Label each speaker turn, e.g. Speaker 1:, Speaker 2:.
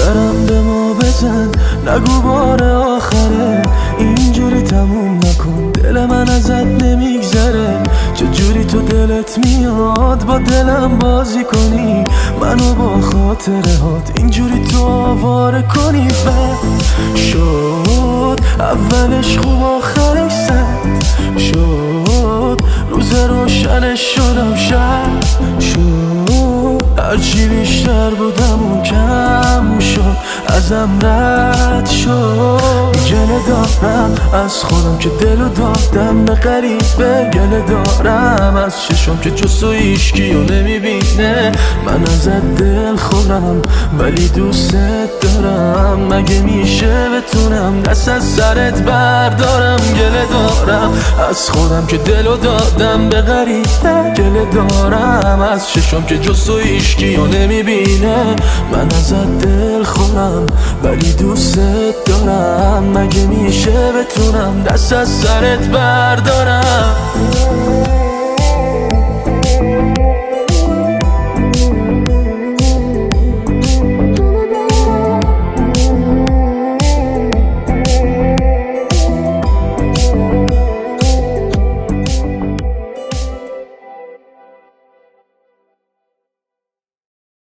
Speaker 1: سرم به ما بزن، نگو بار آخره، اینجوری تموم نکن، دل من ازت نمیگذره. چجوری تو دلت میاد با دلم بازی کنی، منو با خاطره هات اینجوری تو آواره کنی. بد شد اولش خوب آخرش سد شد، روز روشنش شدم شب شد. هرچی بیشتر بودم اون کم شد، ازم رد شد. گله دارم از خودم که دلو دادم به غریبه، گله دارم از چشم که جز تو هیچکیو نمیبینه. من ازت دل خورم ولی دوست دارم، مگه میشه بتونم دست از سرت بردارم. گله دارم از خودم که دلو دادم به غریبه، گله دارم از چشم که جز تو هیچکیو نمیبینه. من ازت دل خورم ولی دوست دارم، مگه میشه بتونم دست از سرت بردارم.